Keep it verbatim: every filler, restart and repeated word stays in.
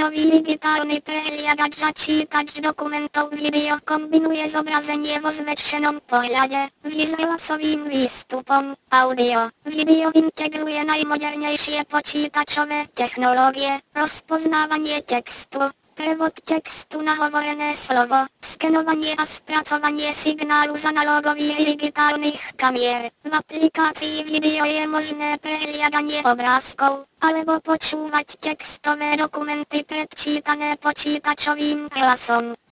Nový digitálny prehliadač začítač dokumentov video kombinuje zobrazenie vo zväčšenom pohľade, s hlasovým výstupom, audio, video integruje najmodernejšie počítačové technológie, rozpoznávanie textu, prevod textu na hovorené slovo, skenovanie a spracovanie signálu z analogových i digitálnych kamier. V aplikácii video je možné prehliadanie obrázkov, alebo počúvať textové dokumenty predčítané počítačovým hlasom.